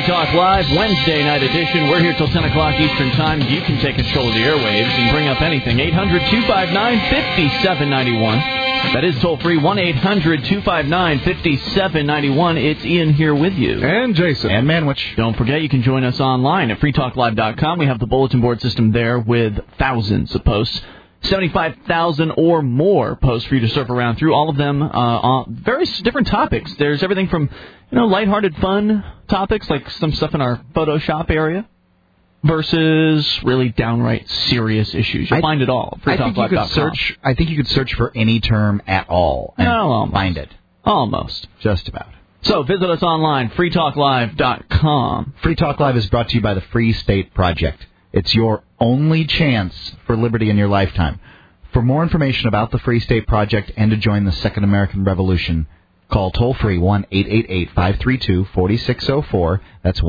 Talk Live, Wednesday night edition. We're here till 10 o'clock Eastern Time. You can take control of the airwaves and bring up anything. 800-259-5791. That is toll-free, 1-800-259-5791. It's Ian here with you. And Jason. And Manwich. Don't forget, you can join us online at freetalklive.com. We have the bulletin board system there with thousands of posts. 75,000 or more posts for you to surf around through. All of them on various different topics. There's everything from, lighthearted fun topics like some stuff in our Photoshop area versus really downright serious issues. You'll find it all. I think you could search for any term at all and find it. Almost. Just about. So visit us online, freetalklive.com. Free Talk Live is brought to you by the Free State Project. It's your only chance for liberty in your lifetime. For more information about the Free State Project and to join the Second American Revolution, call toll-free 1-888-532-4604. That's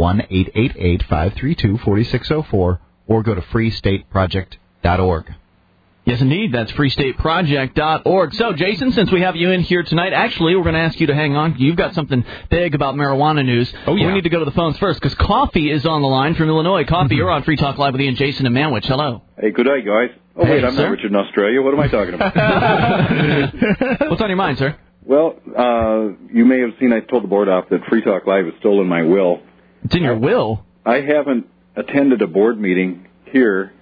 1-888-532-4604. Or go to freestateproject.org. Yes, indeed. That's freestateproject.org. So, Jason, since we have you in here tonight, actually, we're going to ask you to hang on. You've got something big about marijuana news. Oh, yeah. We need to go to the phones first, because Coffee is on the line from Illinois. Coffee, you're on Free Talk Live with Ian, Jason, and Manwich. Hello. Hey, good day, guys. Oh, hey, wait, I'm sir? not Richard in Australia. What am I talking about? What's on your mind, sir? Well, you may have seen I told the board off that Free Talk Live is still in my will. It's in your will? I haven't attended a board meeting here,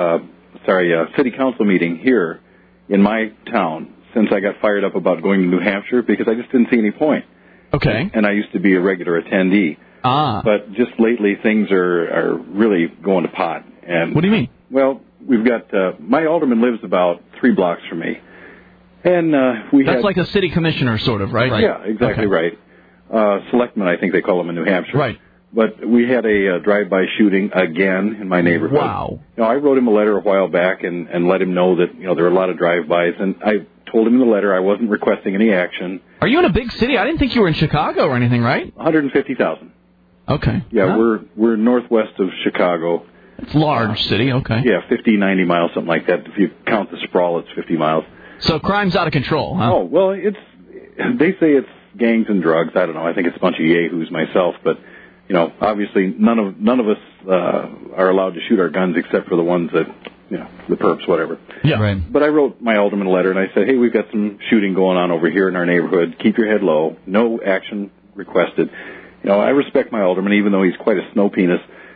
city council meeting here in my town since I got fired up about going to New Hampshire because I just didn't see any point. Okay. And I used to be a regular attendee. But just lately things are really going to pot. And what do you mean? Well, we've got, my alderman lives about 3 blocks from me. And That's like a city commissioner, sort of, right? Yeah, exactly right. Selectman, I think they call them in New Hampshire. Right. But we had a drive-by shooting again in my neighborhood. Wow. I wrote him a letter a while back and let him know that, there were a lot of drive-bys. And I told him in the letter I wasn't requesting any action. Are you in a big city? I didn't think you were in Chicago or anything, right? 150,000. Okay. Yeah, we're northwest of Chicago. It's a large city, okay. Yeah, 50, 90 miles, something like that. If you count the sprawl, it's 50 miles. So crime's out of control, huh? Oh, well, they say it's gangs and drugs. I don't know. I think it's a bunch of yahoos myself, but obviously none of us are allowed to shoot our guns except for the ones that, the perps, whatever. Yeah. Right. But I wrote my alderman a letter and I said, hey, we've got some shooting going on over here in our neighborhood. Keep your head low. No action requested. I respect my alderman even though he's quite a snow penis.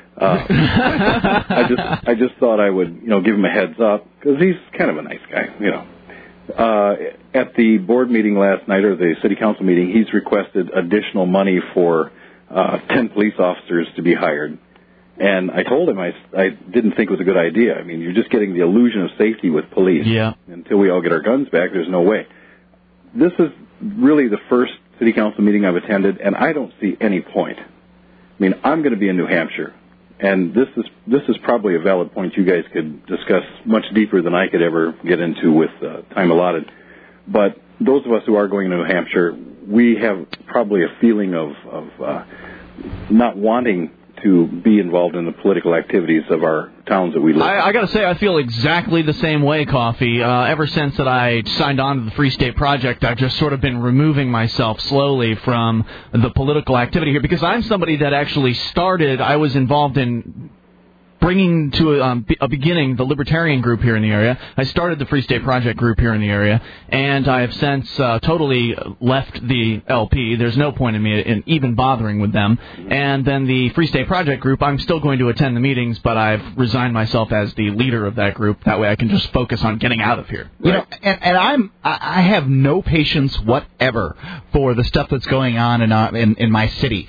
I just thought I would, give him a heads up because he's kind of a nice guy, At the board meeting last night, or the city council meeting, he's requested additional money for 10 police officers to be hired. And I told him I didn't think it was a good idea. I mean, you're just getting the illusion of safety with police. Yeah. Until we all get our guns back, there's no way. This is really the first city council meeting I've attended, and I don't see any point. I mean, I'm going to be in New Hampshire, and this is probably a valid point you guys could discuss much deeper than I could ever get into with time allotted. But those of us who are going to New Hampshire, we have probably a feeling of not wanting to be involved in the political activities of our towns that we live in. I got to say, I feel exactly the same way, Coffee. Ever since that I signed on to the Free State Project, I've just sort of been removing myself slowly from the political activity here because I'm somebody that actually started, I was involved in bringing to a beginning the Libertarian group here in the area. I started the Free State Project group here in the area, and I have since totally left the LP. There's no point in me in even bothering with them. And then the Free State Project group, I'm still going to attend the meetings, but I've resigned myself as the leader of that group. That way I can just focus on getting out of here. Right? And I have no patience whatever for the stuff that's going on in my city.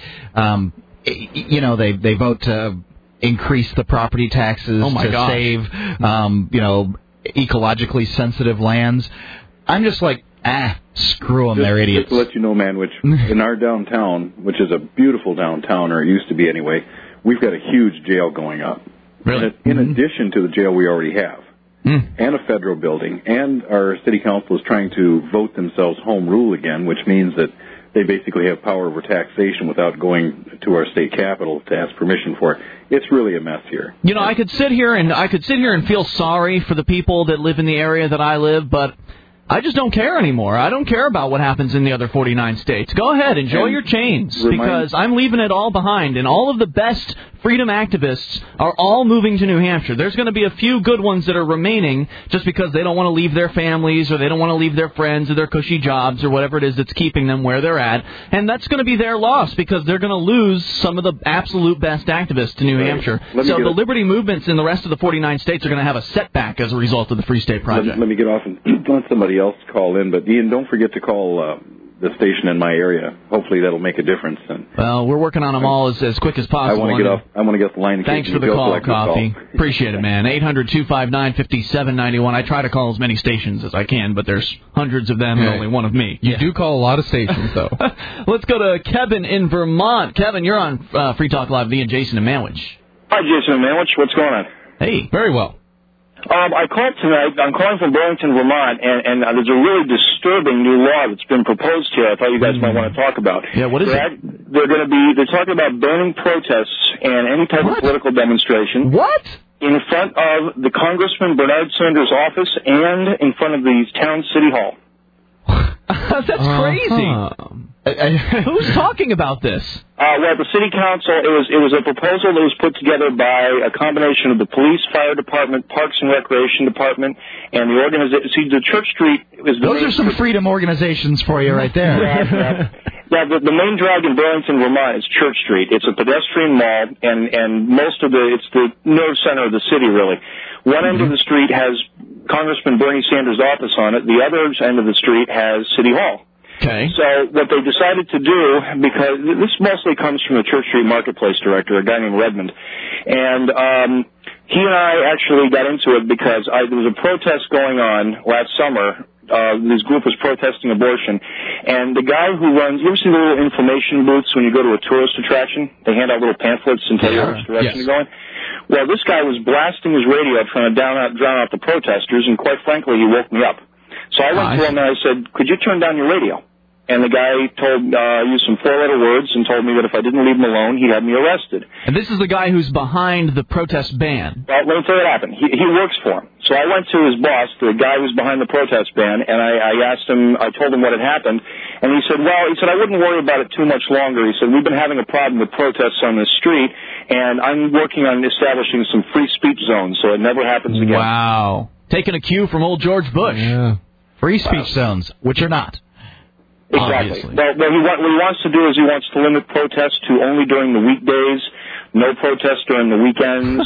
They vote to increase the property taxes save, ecologically sensitive lands. I'm just like, screw them, they're idiots. Just to let you know, Manwich, in our downtown, which is a beautiful downtown, or it used to be anyway, we've got a huge jail going up. Really? In addition to the jail we already have, and a federal building, and our city council is trying to vote themselves home rule again, which means that they basically have power over taxation without going to our state capital to ask permission for it. It's really a mess here. I could sit here and feel sorry for the people that live in the area that I live, but I just don't care anymore. I don't care about what happens in the other 49 states. Go ahead, enjoy your chains, because I'm leaving it all behind, and all of the best freedom activists are all moving to New Hampshire. There's going to be a few good ones that are remaining just because they don't want to leave their families or they don't want to leave their friends or their cushy jobs or whatever it is that's keeping them where they're at, and that's going to be their loss because they're going to lose some of the absolute best activists to New Hampshire. So the liberty movements in the rest of the 49 states are going to have a setback as a result of the Free State Project. Let me get off and let somebody else call in, but Ian, don't forget to call the station in my area. Hopefully that'll make a difference. And well, we're working on them all as quick as possible. I want to get off the line. Thanks for the call, Coffee. Appreciate it, man. 800-259-5791. I try to call as many stations as I can, but there's hundreds of them and only one of me. You do call a lot of stations, though. Let's go to Kevin in Vermont. Kevin, you're on Free Talk Live, and Jason in Manwich. Hi, Jason in Manwich. What's going on? Hey. Very well. I called tonight. I'm calling from Burlington, Vermont, and there's a really disturbing new law that's been proposed here. I thought you guys might want to talk about. Yeah, what is it? They're talking about banning protests and any type of political demonstration. What? In front of the Congressman Bernard Sanders' office and in front of the town city hall. That's crazy. Who's talking about this? Well, the city council, it was a proposal that was put together by a combination of the police, fire department, parks and recreation department, and the organization. See, the Church Street is the Those are some freedom organizations for you right there. Yeah, the main drag in Burlington, Vermont is Church Street. It's a pedestrian mall, and most of it's the nerve center of the city, really. One end of the street has Congressman Bernie Sanders' office on it. The other end of the street has City Hall. Okay. So what they decided to do, because this mostly comes from the Church Street Marketplace director, a guy named Redmond, and he and I actually got into it because there was a protest going on last summer. This group was protesting abortion, and the guy who runs, you ever see the little information booths when you go to a tourist attraction? They hand out little pamphlets and tell you which direction you're going. Well, this guy was blasting his radio trying to drown out the protesters, and quite frankly, he woke me up. So I went to him and I said, could you turn down your radio? And the guy used some four-letter words and told me that if I didn't leave him alone, he'd have me arrested. And this is the guy who's behind the protest ban. Well, let me tell you what happened. He works for him. So I went to his boss, the guy who's behind the protest ban, and I told him what had happened. And he said, I wouldn't worry about it too much longer. He said, we've been having a problem with protests on this street, and I'm working on establishing some free speech zones so it never happens again. Wow. Taking a cue from old George Bush. Yeah. Free speech zones, which are not. Exactly. Obviously. Well, what he wants to do is he wants to limit protests to only during the weekdays, no protests during the weekends.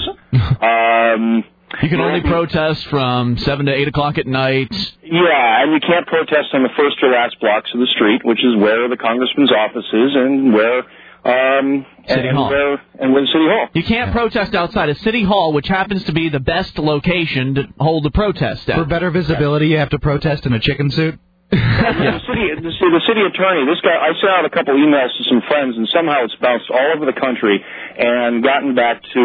You can only protest from 7 to 8 o'clock at night. Yeah, and you can't protest on the first or last blocks of the street, which is where the congressman's office is and where City Hall. And with City Hall. You can't protest outside of City Hall, which happens to be the best location to hold the protest at. For better visibility, you have to protest in a chicken suit? The city attorney, this guy, I sent out a couple emails to some friends, and somehow it's bounced all over the country and gotten back to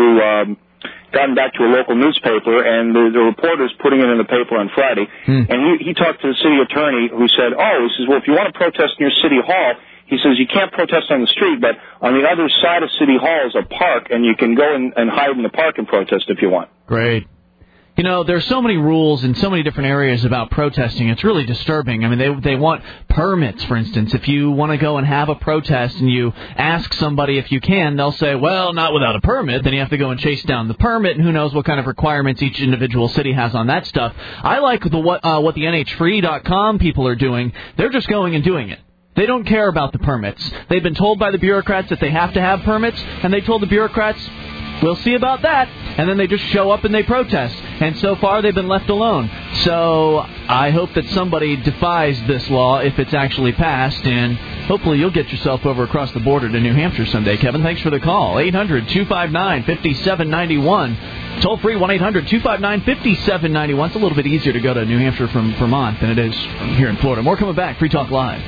a local newspaper, and the reporter's putting it in the paper on Friday. And he talked to the city attorney, who said, he says, well, if you want to protest near City Hall, he says you can't protest on the street, but on the other side of City Hall is a park, and you can go and hide in the park and protest if you want. Great. You know, there's so many rules in so many different areas about protesting. It's really disturbing. I mean, they want permits, for instance. If you want to go and have a protest and you ask somebody if you can, they'll say, well, not without a permit. Then you have to go and chase down the permit, and who knows what kind of requirements each individual city has on that stuff. I like what the NHFree.com people are doing. They're just going and doing it. They don't care about the permits. They've been told by the bureaucrats that they have to have permits, and they told the bureaucrats, we'll see about that. And then they just show up and they protest. And so far, they've been left alone. So I hope that somebody defies this law if it's actually passed. And hopefully you'll get yourself over across the border to New Hampshire someday, Kevin. Thanks for the call. 800-259-5791. Toll free, 1-800-259-5791. It's a little bit easier to go to New Hampshire from Vermont than it is from here in Florida. More coming back. Free Talk Live.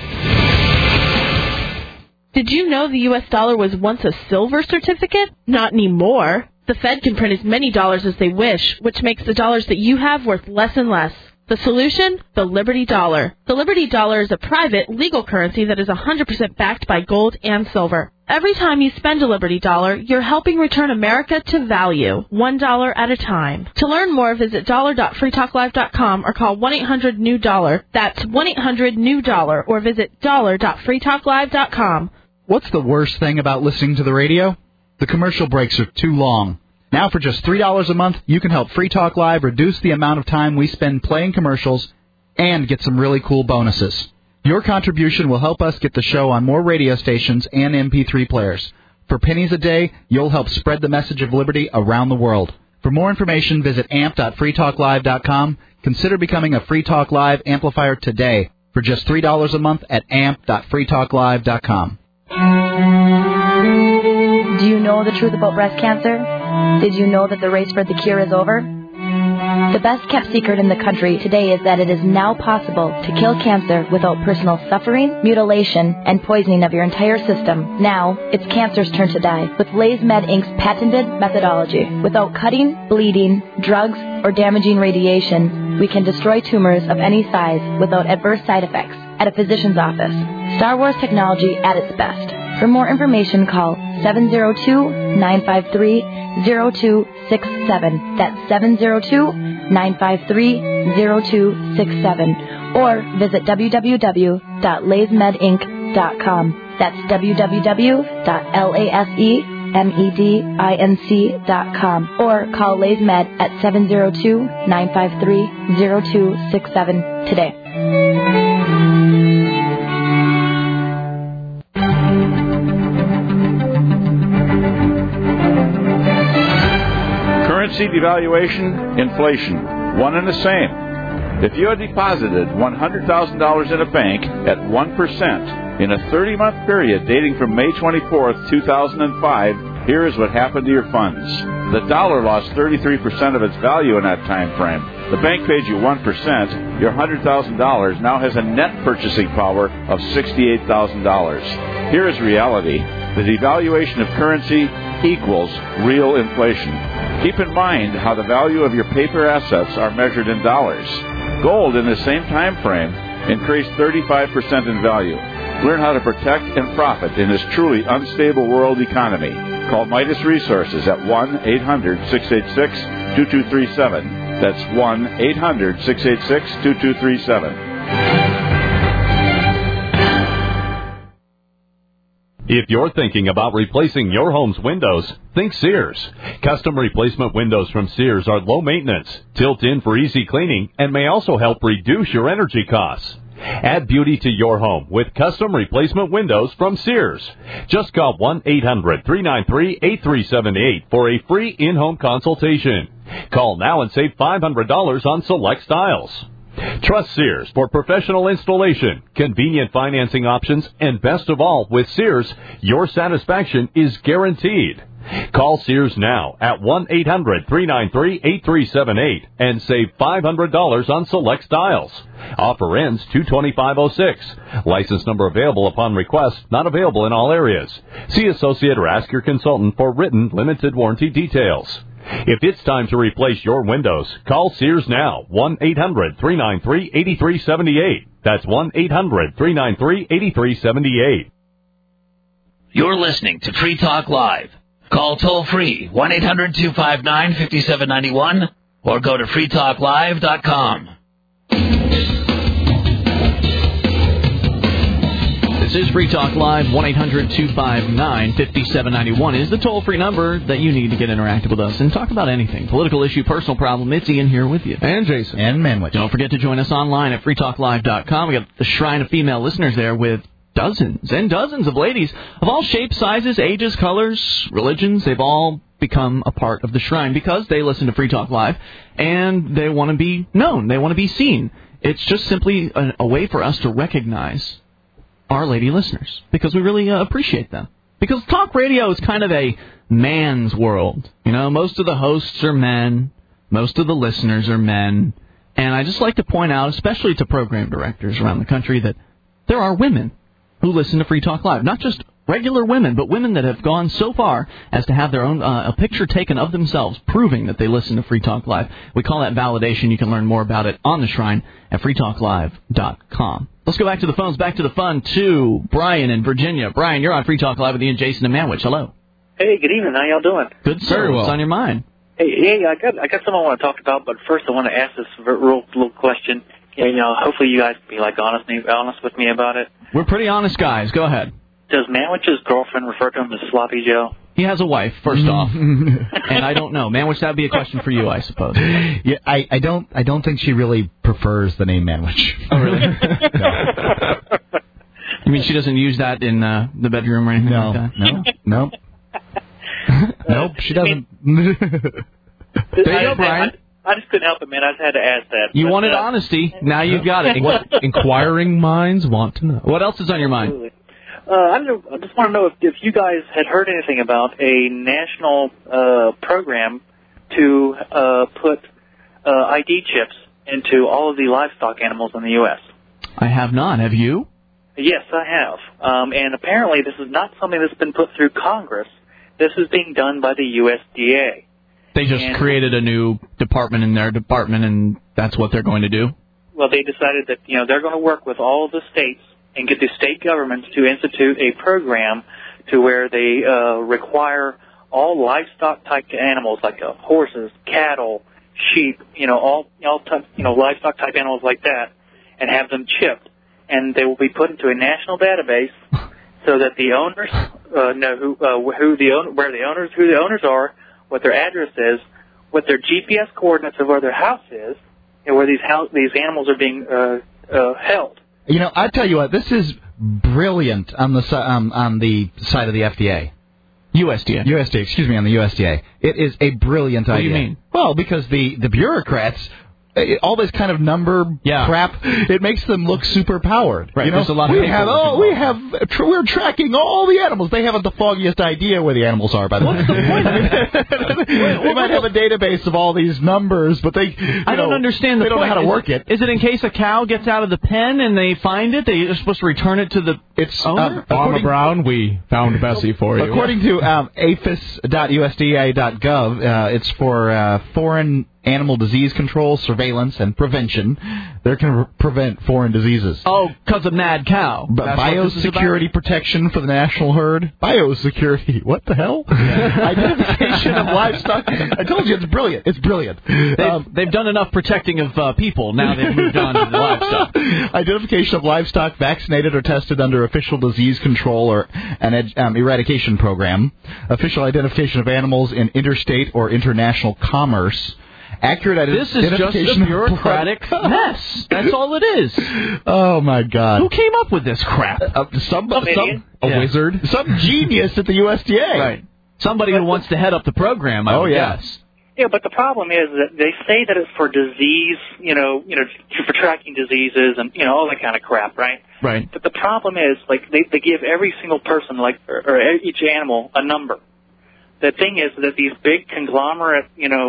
Did you know the U.S. dollar was once a silver certificate? Not anymore. The Fed can print as many dollars as they wish, which makes the dollars that you have worth less and less. The solution? The Liberty Dollar. The Liberty Dollar is a private, legal currency that is 100% backed by gold and silver. Every time you spend a Liberty Dollar, you're helping return America to value, $1 at a time. To learn more, visit dollar.freetalklive.com or call 1-800-NEW-DOLLAR. That's 1-800-NEW-DOLLAR or visit dollar.freetalklive.com. What's the worst thing about listening to the radio? The commercial breaks are too long. Now for just $3 a month, you can help Free Talk Live reduce the amount of time we spend playing commercials and get some really cool bonuses. Your contribution will help us get the show on more radio stations and MP3 players. For pennies a day, you'll help spread the message of liberty around the world. For more information, visit amp.freetalklive.com. Consider becoming a Free Talk Live amplifier today for just $3 a month at amp.freetalklive.com. Do you know the truth about breast cancer? Did you know that the race for the cure is over? The best-kept secret in the country today is that it is now possible to kill cancer without personal suffering, mutilation, and poisoning of your entire system. Now, it's cancer's turn to die with LaysMed Inc.'s patented methodology. Without cutting, bleeding, drugs, or damaging radiation, we can destroy tumors of any size without adverse side effects at a physician's office. Star Wars technology at its best. For more information, call 702-953-0267. That's 702-953-0267. Or visit www.laysmedinc.com. That's www.lasemedinc.com. Or call LaysMed at 702-953-0267 today. Currency devaluation, inflation, one and the same. If you had deposited $100,000 in a bank at 1% in a 30-month period dating from May 24th, 2005, here is what happened to your funds. The dollar lost 33% of its value in that time frame. The bank paid you 1%. Your $100,000 now has a net purchasing power of $68,000. Here is reality. The devaluation of currency equals real inflation. Keep in mind how the value of your paper assets are measured in dollars. Gold in the same time frame increased 35% in value. Learn how to protect and profit in this truly unstable world economy. Call Midas Resources at 1-800-686-2237. That's 1-800-686-2237. If you're thinking about replacing your home's windows, think Sears. Custom replacement windows from Sears are low maintenance, tilt in for easy cleaning, and may also help reduce your energy costs. Add beauty to your home with custom replacement windows from Sears. Just call 1-800-393-8378 for a free in-home consultation. Call now and save $500 on select styles. Trust Sears for professional installation, convenient financing options, and best of all, with Sears, your satisfaction is guaranteed. Call Sears now at 1-800-393-8378 and save $500 on select styles. Offer ends 2/25/06. License number available upon request, not available in all areas. See associate or ask your consultant for written limited warranty details. If it's time to replace your windows, call Sears now, 1-800-393-8378. That's 1-800-393-8378. You're listening to Free Talk Live. Call toll-free 1-800-259-5791 or go to freetalklive.com. This is Free Talk Live. 1-800-259-5791 is the toll-free number that you need to get interactive with us and talk about anything. Political issue, personal problem. It's Ian here with you. And Jason. And Manwich. Don't forget to join us online at freetalklive.com. We got the Shrine of Female Listeners there with dozens and dozens of ladies of all shapes, sizes, ages, colors, religions. They've all become a part of the Shrine because they listen to Free Talk Live and they want to be known. They want to be seen. It's just simply a way for us to recognize our lady listeners, because we really appreciate them. Because talk radio is kind of a man's world. You know, most of the hosts are men, most of the listeners are men, and I just like to point out, especially to program directors around the country, that there are women who listen to Free Talk Live. Not just regular women, but women that have gone so far as to have their own a picture taken of themselves proving that they listen to Free Talk Live. We call that validation. You can learn more about it on the Shrine at freetalklive.com. Let's go back to the phones, back to the fun to Brian in Virginia. Brian, you're on Free Talk Live with Ian, Jason, and Manwich. Hello. Hey, good evening. How y'all doing? Good, sir. Very well. What's on your mind? Hey, I got something I want to talk about, but first I want to ask this real little question. Hopefully you guys can be honest with me about it. We're pretty honest guys. Go ahead. Does Manwich's girlfriend refer to him as Sloppy Joe? He has a wife, first off, and I don't know. Manwich, that'd be a question for you, I suppose. Yeah, I don't think she really prefers the name Manwich. Oh, really? No. You mean she doesn't use that in the bedroom or anything like that? No. Nope, she doesn't. There you go, Brian. I just couldn't help it, man. I just had to ask that. You wanted honesty. Now you've got it. Inquiring minds want to know. What else is on your mind? Absolutely. I just want to know if you guys had heard anything about a national program to put ID chips into all of the livestock animals in the U.S. I have not. Have you? Yes, I have. And apparently this is not something that's been put through Congress. This is being done by the USDA. They just created a new department in their department, and that's what they're going to do? Well, they decided that, they're going to work with all of the states and get the state governments to institute a program to where they require all livestock-type animals like horses, cattle, sheep, all livestock-type animals like that, and have them chipped. And they will be put into a national database so that the owners know who the owners are, what their address is, what their GPS coordinates of where their house is, and where these animals are being held. I tell you what, this is brilliant on the side of the FDA. USDA, on the USDA. It is a brilliant idea. What do you mean? Well, because the bureaucrats, all this kind of number crap, it makes them look super powered. Right. There's a lot of we're tracking all the animals. They haven't the foggiest idea where the animals are, by the way. What's the point? They might have a database of all these numbers, but I don't understand they don't know how to work it. Is it in case a cow gets out of the pen and they find it, they're supposed to return it to the owner? Farmer Brown, we found Bessie for you. According to APHIS.USDA.gov, it's for foreign animal disease control, surveillance, and prevention. They can prevent foreign diseases. Oh, because of mad cow. Biosecurity protection for the national herd. Biosecurity. What the hell? Identification of livestock. I told you, it's brilliant. It's brilliant. They've done enough protecting of people. Now they've moved on to the livestock. Identification of livestock vaccinated or tested under official disease control or an eradication program. Official identification of animals in interstate or international commerce. Accurate identification. This is just a bureaucratic mess. That's all it is. Oh, my God. Who came up with this crap? A wizard. Some genius at the USDA. Right. Somebody who wants to head up the program, I would guess. Yeah, but the problem is that they say that it's for disease, for tracking diseases and, all that kind of crap, right? Right. But the problem is, they give every single person, or each animal, a number. The thing is that these big conglomerate,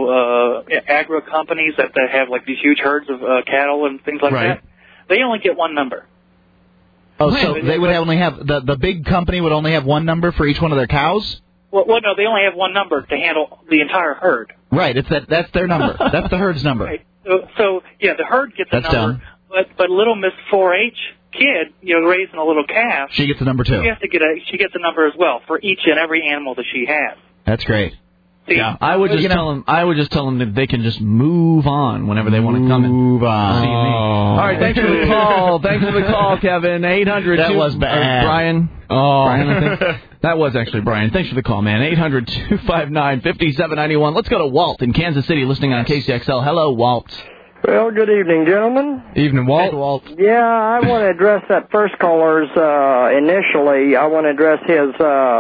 agro companies that have these huge herds of cattle and things like that, they only get one number. Oh, so they would only have the big company would only have one number for each one of their cows? Well, no, they only have one number to handle the entire herd. Right, that's their number. That's the herd's number. Right. So the herd gets a number, dumb. but little Miss 4-H kid, raising a little calf, she gets a number too. She gets a number as well for each and every animal that she has. That's great. See, I would just tell them that they can just move on whenever they want to come and move on. see me. All right, thanks for the call. Thanks for the call, Kevin. 800. That was bad. Brian. Oh, Brian, I think. That was actually Brian. Thanks for the call, man. 800-259-5791. Let's go to Walt in Kansas City, listening on KCXL. Hello, Walt. Well, good evening, gentlemen. Evening, Walt. Hey, Walt. Yeah, I want to address that first caller's initially. I want to address his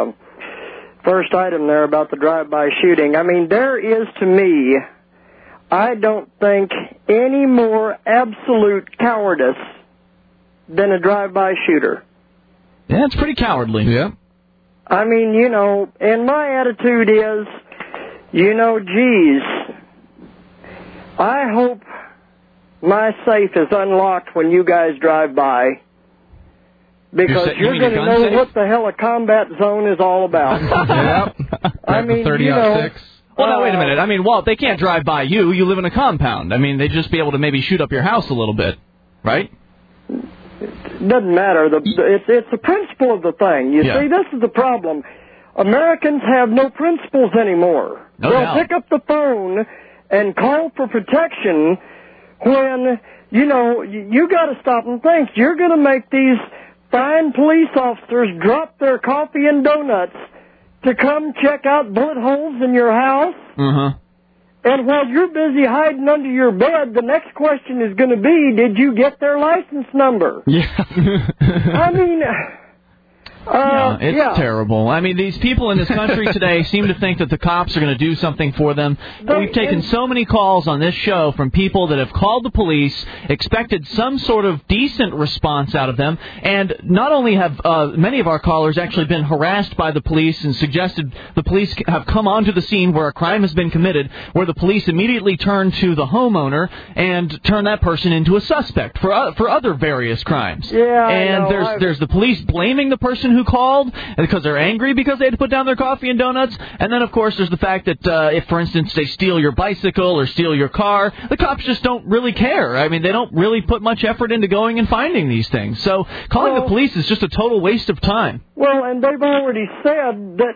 first item there about the drive-by shooting. I mean, there is, to me, I don't think any more absolute cowardice than a drive-by shooter. Yeah, it's pretty cowardly. Yeah. I mean, and my attitude is, geez, I hope my safe is unlocked when you guys drive by, because you're going to know what the hell a combat zone is all about. Yep. I mean, 30-06. Well, now, wait a minute. I mean, Walt, they can't drive by you. You live in a compound. I mean, they'd just be able to maybe shoot up your house a little bit, right? It doesn't matter. It's the principle of the thing. You see, this is the problem. Americans have no principles anymore. They'll pick up the phone and call for protection when, you got to stop and think. You're going to make these fine police officers drop their coffee and donuts to come check out bullet holes in your house. And while you're busy hiding under your bed, the next question is going to be, did you get their license number? I mean... it's terrible. I mean, these people in this country today seem to think that the cops are going to do something for them. We've taken so many calls on this show from people that have called the police, expected some sort of decent response out of them, and not only have many of our callers actually been harassed by the police and suggested the police have come onto the scene where a crime has been committed, where the police immediately turn to the homeowner and turn that person into a suspect for other various crimes. And there's the police blaming the person who called because they're angry because they had to put down their coffee and donuts. And then, of course, there's the fact that if, for instance, they steal your bicycle or steal your car, the cops just don't really care. I mean, they don't really put much effort into going and finding these things. So calling the police is just a total waste of time. Well, and they've already said that,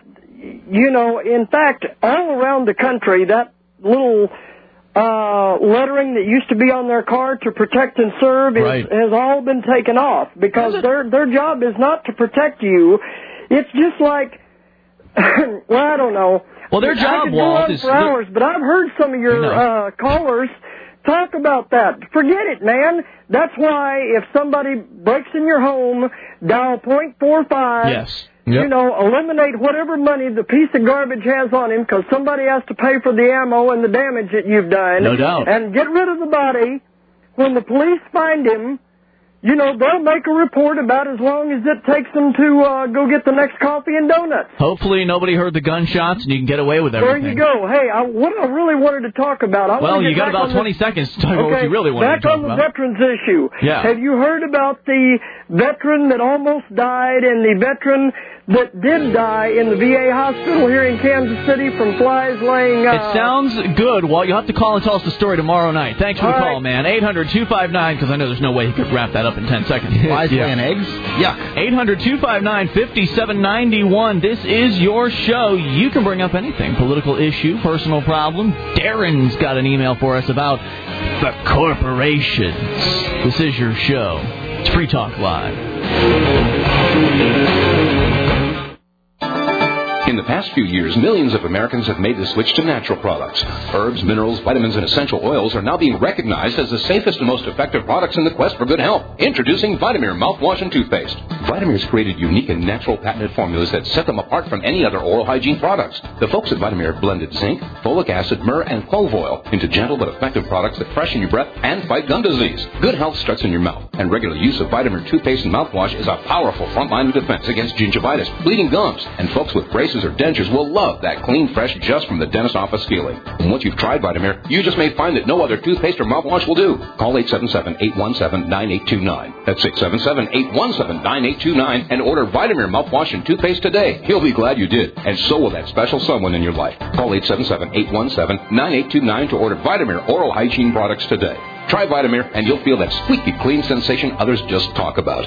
in fact, all around the country, that little lettering that used to be on their car to protect and serve has all been taken off because their job is not to protect you. It's just like, well, I don't know. Well, their job, Walt, is for hours, but I've heard some of your callers talk about that. Forget it, man. That's why if somebody breaks in your home, dial .45. Yes. Eliminate whatever money the piece of garbage has on him because somebody has to pay for the ammo and the damage that you've done. No doubt. And get rid of the body. When the police find him, they'll make a report about as long as it takes them to go get the next coffee and donuts. Hopefully nobody heard the gunshots and you can get away with everything. There you go. Hey, what I really wanted to talk about... you got about 20 seconds to talk about what you really wanted to talk about. Back on the veterans issue. Yeah. Have you heard about the veteran that almost died and the veteran that did die in the VA hospital here in Kansas City from flies laying... It sounds good. Well, you'll have to call and tell us the story tomorrow night. Thanks for the call, man. 800-259, because I know there's no way he could wrap that up in 10 seconds. Flies laying eggs? Yeah. 800-259-5791. This is your show. You can bring up anything. Political issue, personal problem. Darren's got an email for us about the corporations. This is your show. It's Free Talk Live. In the past few years, millions of Americans have made the switch to natural products. Herbs, minerals, vitamins, and essential oils are now being recognized as the safest and most effective products in the quest for good health. Introducing Vitamir mouthwash and toothpaste. Vitamir's created unique and natural patented formulas that set them apart from any other oral hygiene products. The folks at Vitamir have blended zinc, folic acid, myrrh, and clove oil into gentle but effective products that freshen your breath and fight gum disease. Good health starts in your mouth, and regular use of Vitamir toothpaste and mouthwash is a powerful front line of defense against gingivitis, bleeding gums, and folks with braces or dentures will love that clean, fresh, just from the dentist office feeling. And once you've tried Vitamir, you just may find that no other toothpaste or mouthwash will do. Call 877-817-9829. That's 677-817-9829 and order Vitamir mouthwash and toothpaste today. You'll be glad you did, and so will that special someone in your life. Call 877-817-9829 to order Vitamir oral hygiene products today. Try Vitamir, and you'll feel that squeaky clean sensation others just talk about.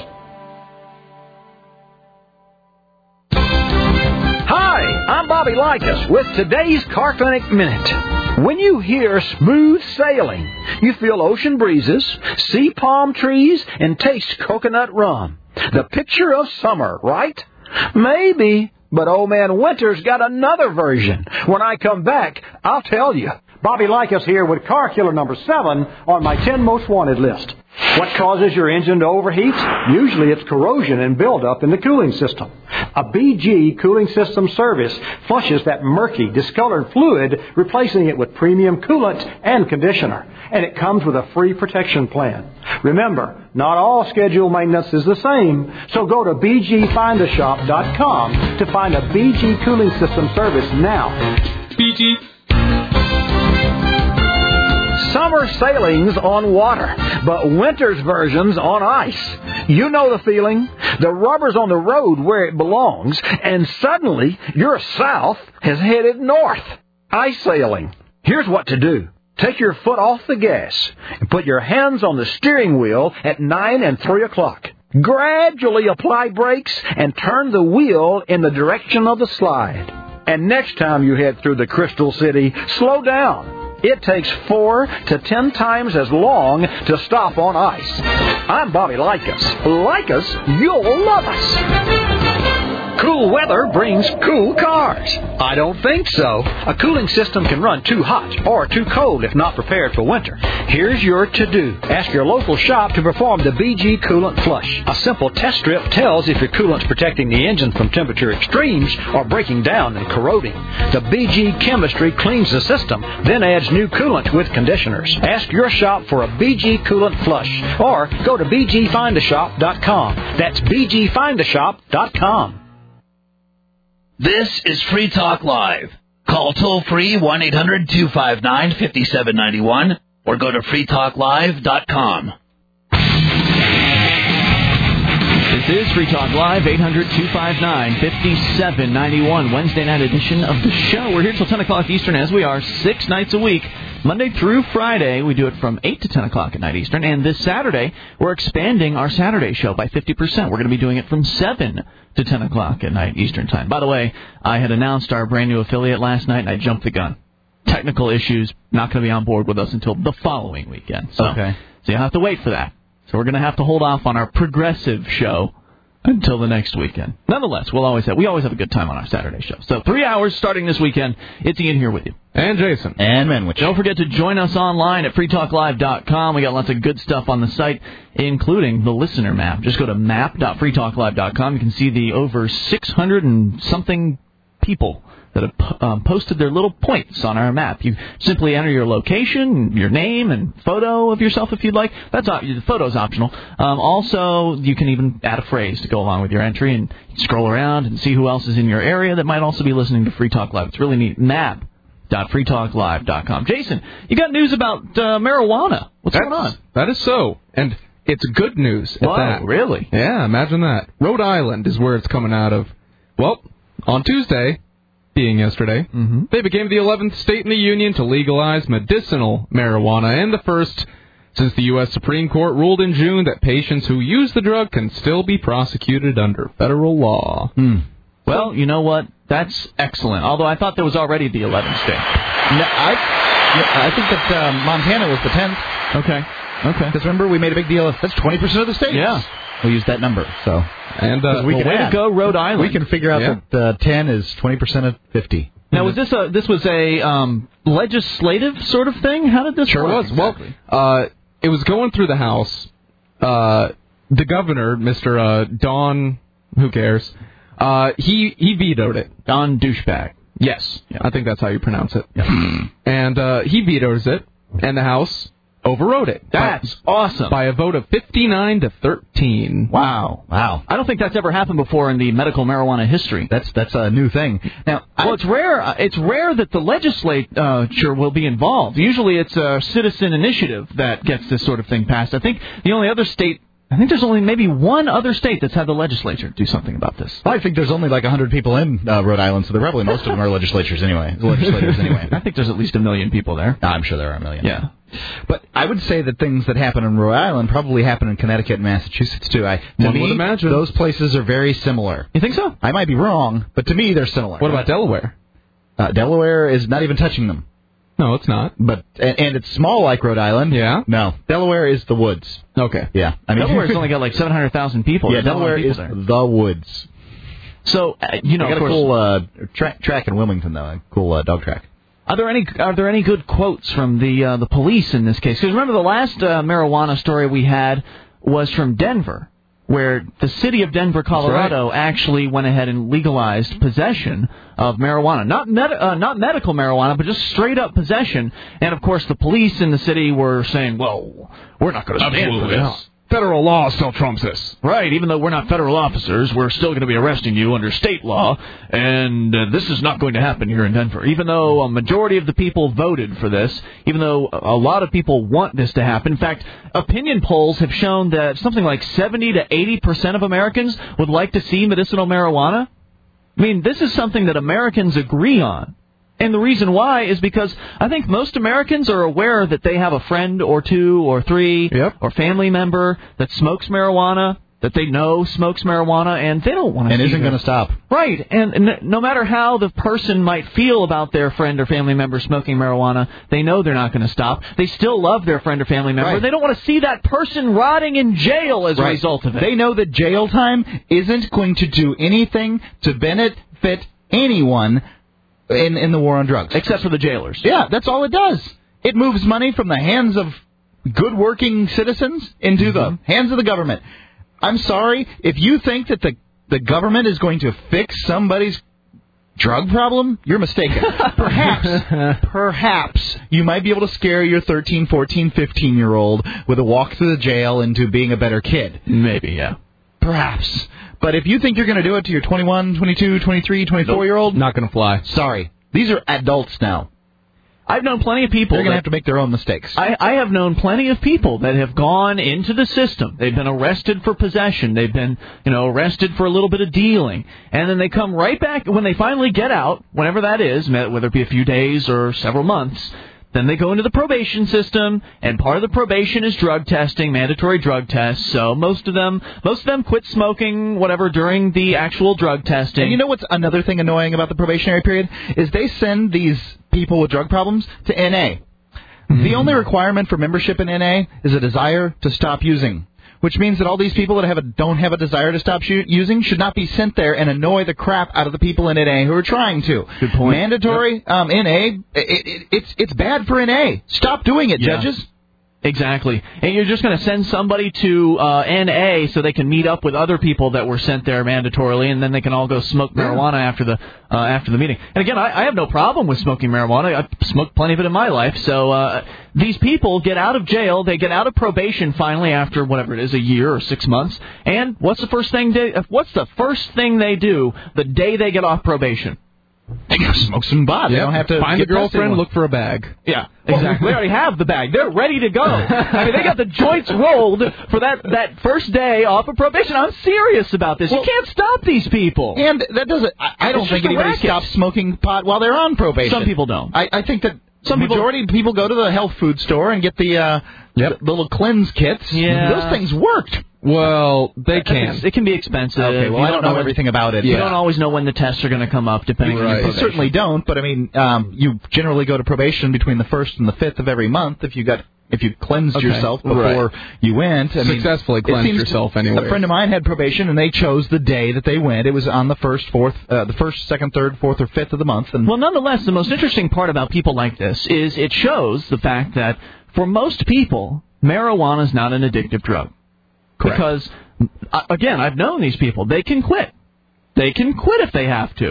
I'm Bobby Likas with today's Car Clinic Minute. When you hear smooth sailing, you feel ocean breezes, see palm trees, and taste coconut rum. The picture of summer, right? Maybe, but old man Winter's got another version. When I come back, I'll tell you. Bobby Likas here with car killer number 7 on my 10 most wanted list. What causes your engine to overheat? Usually it's corrosion and buildup in the cooling system. A BG cooling system service flushes that murky, discolored fluid, replacing it with premium coolant and conditioner. And it comes with a free protection plan. Remember, not all scheduled maintenance is the same, so go to BGFindAShop.com to find a BG cooling system service now. BG. Summer sailings on water, but winter's versions on ice. You know the feeling. The rubber's on the road where it belongs, and suddenly your south has headed north. Ice sailing. Here's what to do. take your foot off the gas and put your hands on the steering wheel at 9 and 3 o'clock. Gradually apply brakes and turn the wheel in the direction of the slide. And next time you head through the Crystal City, slow down. It takes 4 to 10 times as long to stop on ice. I'm Bobby Likas. Like us, you'll love us. Cool weather brings cool cars. I don't think so. A cooling system can run too hot or too cold if not prepared for winter. Here's your to-do. Ask your local shop to perform the BG Coolant Flush. A simple test strip tells if your coolant's protecting the engine from temperature extremes or breaking down and corroding. The BG chemistry cleans the system, then adds new coolant with conditioners. Ask your shop for a BG Coolant Flush or go to bgfindashop.com. That's bgfindashop.com. This is Free Talk Live. Call toll-free 1-800-259-5791 or go to freetalklive.com. This is Free Talk Live, 800-259-5791, Wednesday night edition of the show. We're here till 10 o'clock Eastern, as we are 6 nights a week, Monday through Friday. We do it from 8 to 10 o'clock at night Eastern. And this Saturday, we're expanding our Saturday show by 50%. We're going to be doing it from 7 to 10 o'clock at night Eastern time. By the way, I had announced our brand new affiliate last night, and I jumped the gun. Technical issues, not going to be on board with us until the following weekend. So you'll have to wait for that. So we're going to have to hold off on our progressive show until the next weekend. Nonetheless, we always have a good time on our Saturday show. So 3 hours starting this weekend. It's Ian here with you. And Jason. And Menwich. Don't forget to join us online at freetalklive.com. We got lots of good stuff on the site, including the listener map. Just go to map.freetalklive.com. You can see the over 600 and something people that have posted their little points on our map. You simply enter your location, your name, and photo of yourself if you'd like. The photo's optional. Also, you can even add a phrase to go along with your entry and scroll around and see who else is in your area that might also be listening to Free Talk Live. It's really neat. Map.freetalklive.com. Jason, you got news about marijuana. What's going on? That is so. And it's good news at that. Really? Yeah, imagine that. Rhode Island is where it's coming out of. Well, on Tuesday, being yesterday, they became the 11th state in the union to legalize medicinal marijuana, and the first since the U.S. Supreme Court ruled in June that patients who use the drug can still be prosecuted under federal law. Well, you know what? That's excellent. Although I thought there was already the 11th state. I think that Montana was the 10th. Okay. Because remember, we made a big deal. That's 20% of the states. Yeah. We'll use that number. So, and way to go, Rhode Island. We can figure out that 10 is 20% of 50. Now, was this was a legislative sort of thing? How did this work? Sure was. Exactly? Well, it was going through the House. The governor, Mr. Don, who cares, he vetoed it. Don Douchebag. Yes. Yeah. I think that's how you pronounce it. Yeah. And he vetoes it, and the House overrode it. That's awesome. By a vote of 59 to 13. Wow. I don't think that's ever happened before in the medical marijuana history. That's a new thing. Now, it's rare. It's rare that the legislature will be involved. Usually, it's a citizen initiative that gets this sort of thing passed. I think the only other state. I think there's only maybe one other state that's had the legislature do something about this. I think there's only like 100 people in Rhode Island, so probably most of them are legislators anyway. I think there's at least 1 million people there. I'm sure there are 1 million. Yeah. But I would say that things that happen in Rhode Island probably happen in Connecticut and Massachusetts, too. To me, would imagine. Those places are very similar. You think so? I might be wrong, but to me, they're similar. What about Delaware? Delaware is not even touching them. No, it's not. But and it's small like Rhode Island. Yeah? No. Delaware is the woods. Okay. Yeah. Delaware's only got like 700,000 people. Yeah, Delaware is the woods. So, I got a cool track in Wilmington, though. A cool dog track. Are there any good quotes from the police in this case? Because remember the last marijuana story we had was from Denver, where the city of Denver, Colorado, actually went ahead and legalized possession of marijuana. Not medical marijuana, but just straight up possession. And, of course, the police in the city were saying, well, we're not going to stand for this. Federal law still trumps this. Right, even though we're not federal officers, we're still going to be arresting you under state law, and this is not going to happen here in Denver. Even though a majority of the people voted for this, even though a lot of people want this to happen. In fact, opinion polls have shown that something like 70 to 80% of Americans would like to see medicinal marijuana. I mean, this is something that Americans agree on. And the reason why is because I think most Americans are aware that they have a friend or two or three or family member that smokes marijuana, that they know smokes marijuana, and they don't want to. And isn't going to stop. Right. And no matter how the person might feel about their friend or family member smoking marijuana, they know they're not going to stop. They still love their friend or family member. Right. They don't want to see that person rotting in jail as a result of it. They know that jail time isn't going to do anything to benefit anyone in the war on drugs. Except for the jailers. Yeah, that's all it does. It moves money from the hands of good working citizens into the hands of the government. I'm sorry, if you think that the government is going to fix somebody's drug problem, you're mistaken. Perhaps you might be able to scare your 13, 14, 15-year-old with a walk through the jail into being a better kid. Maybe, yeah. Perhaps. But if you think you're going to do it to your 21, 22, 23, 24-year-old... Not going to fly. Sorry. These are adults now. I've known plenty of people... They're going to have to make their own mistakes. I have known plenty of people that have gone into the system. They've been arrested for possession. They've been, arrested for a little bit of dealing. And then they come right back when they finally get out, whenever that is, whether it be a few days or several months... Then they go into the probation system, and part of the probation is drug testing, mandatory drug tests. So most of them quit smoking, whatever, during the actual drug testing. And you know what's another thing annoying about the probationary period? Is they send these people with drug problems to NA. The only requirement for membership in NA is a desire to stop using. Which means that all these people that don't have a desire to stop using should not be sent there and annoy the crap out of the people in NA who are trying to. Good point. Mandatory NA, it's bad for NA. Stop doing it, judges. Exactly. And you're just going to send somebody to NA so they can meet up with other people that were sent there mandatorily, and then they can all go smoke marijuana after the meeting. And again, I have no problem with smoking marijuana. I've smoked plenty of it in my life. So these people get out of jail. They get out of probation finally after whatever it is, a year or 6 months. And what's the first thing they do the day they get off probation? They gotta smoke some pot. They don't have to find a girlfriend, look for a bag. Yeah, exactly. They already have the bag. They're ready to go. I mean, they got the joints rolled for that first day off of probation. I'm serious about this. You can't stop these people. And that doesn't... I don't think anybody stops smoking pot while they're on probation. Some people don't. I think that majority of people go to the health food store and get the little cleanse kits. Yeah. Those things worked. Well, they can. It can be expensive. Okay, well, I don't know everything about it. You don't always know when the tests are going to come up, depending on your probation. You certainly don't, but I mean, you generally go to probation between the 1st and the 5th of every month if you cleansed yourself before you went. Successfully cleansed yourself anyway. A friend of mine had probation, and they chose the day that they went. It was on the 1st, 2nd, 3rd, 4th, or 5th of the month. And well, nonetheless, the most interesting part about people like this is it shows the fact that for most people, marijuana is not an addictive drug. Correct. Because, again, I've known these people. They can quit. They can quit if they have to.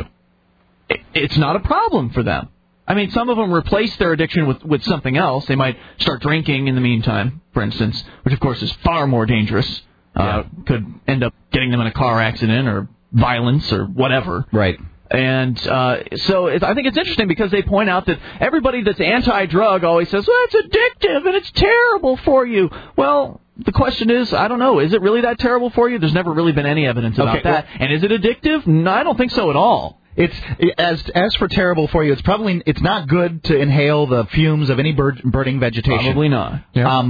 It's not a problem for them. I mean, some of them replace their addiction with something else. They might start drinking in the meantime, for instance, which, of course, is far more dangerous. Could end up getting them in a car accident or violence or whatever. Right. And so I think it's interesting because they point out that everybody that's anti-drug always says, well, it's addictive and it's terrible for you. Well, the question is, I don't know, is it really that terrible for you? There's never really been any evidence about that. And is it addictive? No, I don't think so at all. It's as for terrible for you, it's not good to inhale the fumes of any burning vegetation. Probably not. Yeah.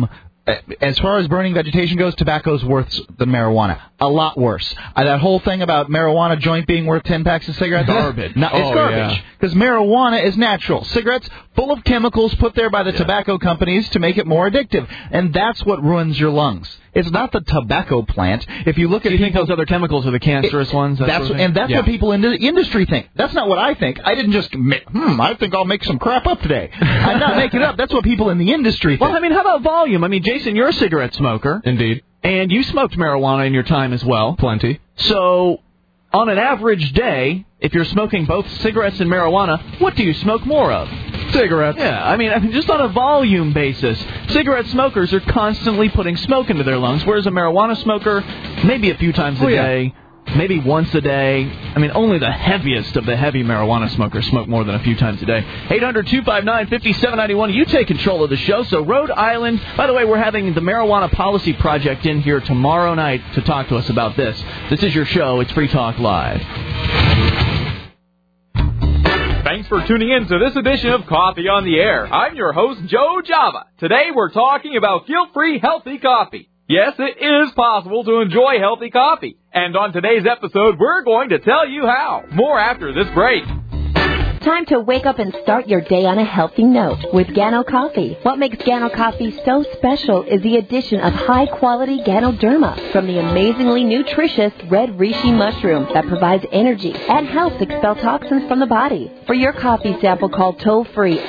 As far as burning vegetation goes, tobacco's worse than marijuana. A lot worse. That whole thing about marijuana joint being worth 10 packs of cigarettes? Garbage. No, it's garbage. Because marijuana is natural. Cigarettes full of chemicals put there by the tobacco companies to make it more addictive. And that's what ruins your lungs. It's not the tobacco plant. If you look at you think those other chemicals are the cancerous ones? That's what people in the industry think. That's not what I think. I didn't just, I think I'll make some crap up today. I'm not making it up. That's what people in the industry think. Well, I mean, how about volume? I mean, Jason, you're a cigarette smoker. Indeed. And you smoked marijuana in your time as well. Plenty. So, on an average day, if you're smoking both cigarettes and marijuana, what do you smoke more of? Cigarettes. Yeah, I mean, just on a volume basis. Cigarette smokers are constantly putting smoke into their lungs, whereas a marijuana smoker, maybe a few times a day, maybe once a day. I mean, only the heaviest of the heavy marijuana smokers smoke more than a few times a day. 800-259-5791. You take control of the show. So Rhode Island, by the way, we're having the Marijuana Policy Project in here tomorrow night to talk to us about this. This is your show. It's Free Talk Live. Thanks for tuning in to this edition of Coffee on the Air. I'm your host, Joe Java. Today we're talking about guilt-free healthy coffee. Yes, it is possible to enjoy healthy coffee. And on today's episode, we're going to tell you how. More after this break. Time to wake up and start your day on a healthy note with Gano Coffee. What makes Gano Coffee so special is the addition of high-quality Ganoderma from the amazingly nutritious red reishi mushroom that provides energy and helps expel toxins from the body. For your coffee sample, call toll-free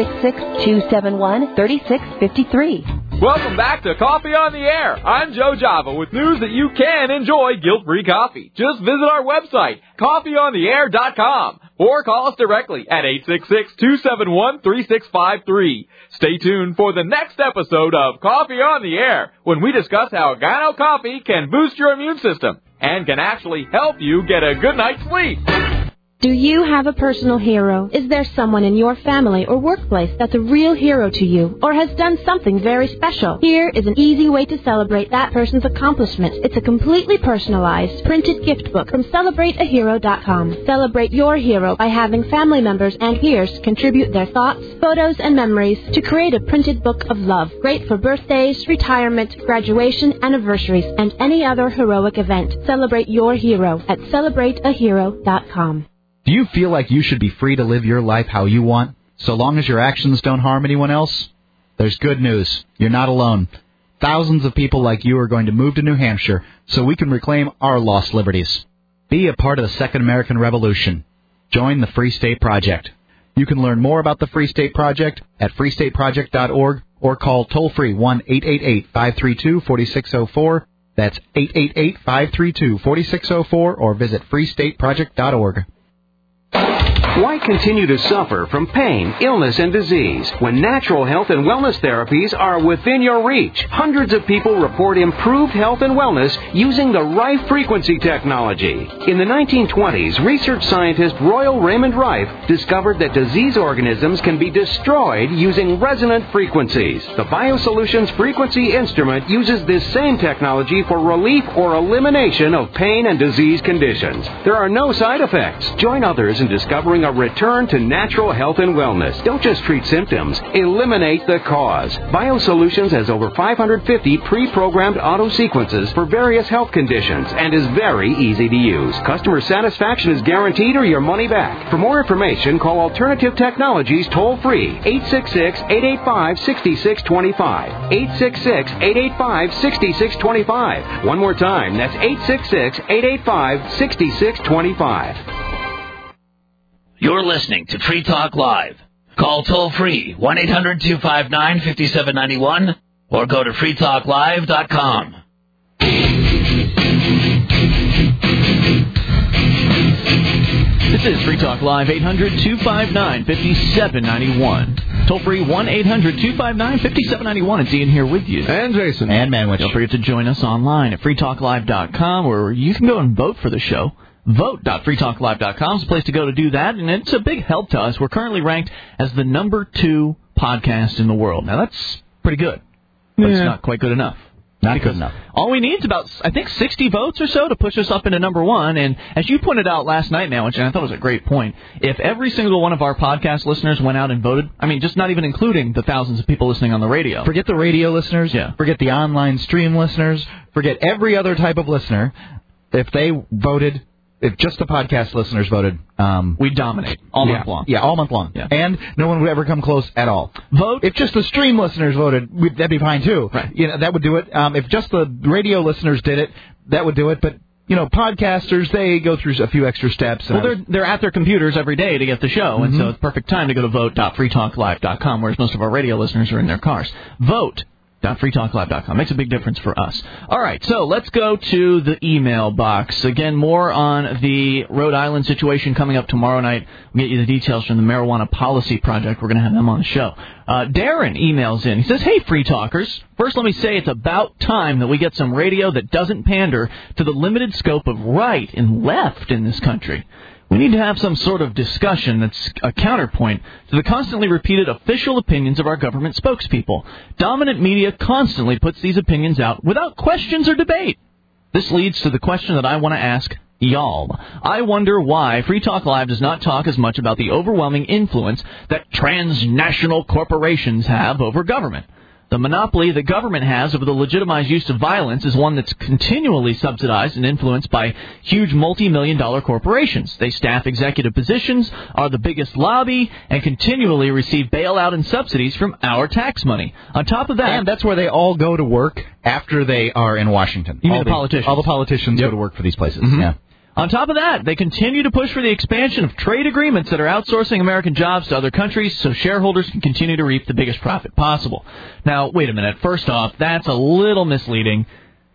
866-271-3653. Welcome back to Coffee on the Air. I'm Joe Java with news that you can enjoy guilt-free coffee. Just visit our website, coffeeontheair.com, or call us directly at 866-271-3653. Stay tuned for the next episode of Coffee on the Air, when we discuss how Gano Coffee can boost your immune system and can actually help you get a good night's sleep. Do you have a personal hero? Is there someone in your family or workplace that's a real hero to you or has done something very special? Here is an easy way to celebrate that person's accomplishment. It's a completely personalized printed gift book from CelebrateAhero.com. Celebrate your hero by having family members and peers contribute their thoughts, photos, and memories to create a printed book of love. Great for birthdays, retirement, graduation, anniversaries, and any other heroic event. Celebrate your hero at CelebrateAhero.com. Do you feel like you should be free to live your life how you want, so long as your actions don't harm anyone else? There's good news. You're not alone. Thousands of people like you are going to move to New Hampshire so we can reclaim our lost liberties. Be a part of the Second American Revolution. Join the Free State Project. You can learn more about the Free State Project at freestateproject.org or call toll-free 1-888-532-4604. That's 888-532-4604 or visit freestateproject.org. Why continue to suffer from pain, illness, and disease when natural health and wellness therapies are within your reach? Hundreds of people report improved health and wellness using the Rife frequency technology. In the 1920s, research scientist Royal Raymond Rife discovered that disease organisms can be destroyed using resonant frequencies. The BioSolutions frequency instrument uses this same technology for relief or elimination of pain and disease conditions. There are no side effects. Join others in discovering a return to natural health and wellness. Don't just treat symptoms. Eliminate the cause. BioSolutions has over 550 pre-programmed auto sequences for various health conditions and is very easy to use. Customer satisfaction is guaranteed or your money back. For more information, call Alternative Technologies toll-free 866-885-6625. 866-885-6625. One more time, that's 866-885-6625. You're listening to Free Talk Live. Call toll-free 1-800-259-5791 or go to freetalklive.com. This is Free Talk Live, 800-259-5791. Toll-free 1-800-259-5791. It's Ian here with you. And Jason. And Manwich. Don't forget to join us online at freetalklive.com, where you can go and vote for the show. Vote.freetalklive.com is a place to go to do that, and it's a big help to us. We're currently ranked as the number 2 podcast in the world. Now, that's pretty good, but it's not quite good enough. Not good enough. All we need is about, I think, 60 votes or so to push us up into number 1. And as you pointed out last night, Manwich, and I thought it was a great point, if every single one of our podcast listeners went out and voted, I mean, just not even including the thousands of people listening on the radio. Forget the radio listeners. Yeah. Forget the online stream listeners. Forget every other type of listener. If they voted... If just the podcast listeners voted... we dominate all month long. Yeah, all month long. Yeah. And no one would ever come close at all. Vote. If just the stream listeners voted, that'd be fine, too. Right. You know, that would do it. If just the radio listeners did it, that would do it. But, you know, podcasters, they go through a few extra steps. Well, they're at their computers every day to get the show, and so it's perfect time to go to vote.freetalklive.com, whereas most of our radio listeners are in their cars. Vote.freetalklive.com. Makes a big difference for us. All right, so let's go to the email box. Again, more on the Rhode Island situation coming up tomorrow night. We'll get you the details from the Marijuana Policy Project. We're going to have them on the show. Darren emails in. He says, hey, Free Talkers. First, let me say it's about time that we get some radio that doesn't pander to the limited scope of right and left in this country. We need to have some sort of discussion that's a counterpoint to the constantly repeated official opinions of our government spokespeople. Dominant media constantly puts these opinions out without questions or debate. This leads to the question that I want to ask y'all. I wonder why Free Talk Live does not talk as much about the overwhelming influence that transnational corporations have over government. The monopoly the government has over the legitimized use of violence is one that's continually subsidized and influenced by huge multi-million-dollar corporations. They staff executive positions, are the biggest lobby, and continually receive bailout and subsidies from our tax money. On top of that... And that's where they all go to work after they are in Washington. You mean the politicians? All the politicians go to work for these places, yeah. On top of that, they continue to push for the expansion of trade agreements that are outsourcing American jobs to other countries so shareholders can continue to reap the biggest profit possible. Now, wait a minute. First off, that's a little misleading.